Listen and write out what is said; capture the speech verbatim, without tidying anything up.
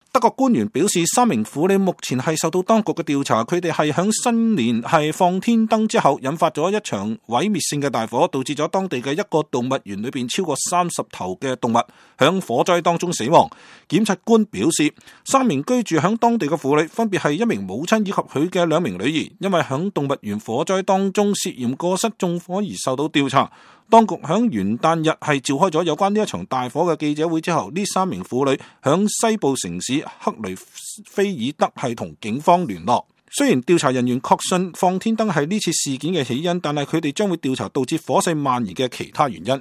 德國官員表示，三名婦女目前係受到當局嘅調查，佢哋係響新年係放天燈之後引發咗一場毀滅性嘅大火，導致咗當地嘅一個動物園裏邊超過三十頭嘅動物響火災當中死亡。檢察官表示，三名居住響當地嘅婦女分別係一名母親以及佢嘅兩名女兒，因為響動物園火災當中涉嫌過失縱火而受到調查。當局響元旦日係召開咗有關呢一場大火嘅記者會之後，呢三名婦女響西部城市克雷菲爾德係同警方聯絡。雖然調查人員確信放天燈係呢次事件嘅起因，但係佢哋將會調查導致火勢蔓延嘅其他原因。